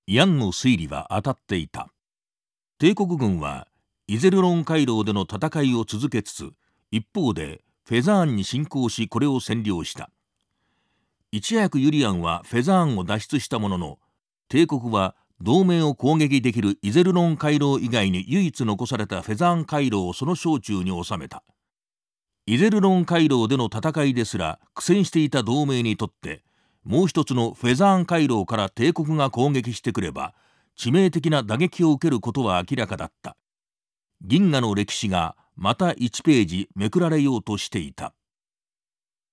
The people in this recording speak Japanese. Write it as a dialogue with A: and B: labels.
A: ヤンの推理は当たっていた。帝国軍はイゼルロン回廊での戦いを続けつつ、一方でフェザーンに侵攻し、これを占領した。いち早くユリアンはフェザーンを脱出したものの、帝国は同盟を攻撃できるイゼルロン回廊以外に唯一残されたフェザーン回廊をその掌中に収めた。イゼルロン回廊での戦いですら苦戦していた同盟にとって、もう一つのフェザーン回廊から帝国が攻撃してくれば致命的な打撃を受けることは明らかだった。銀河の歴史がまた1ページめくられようとしていた。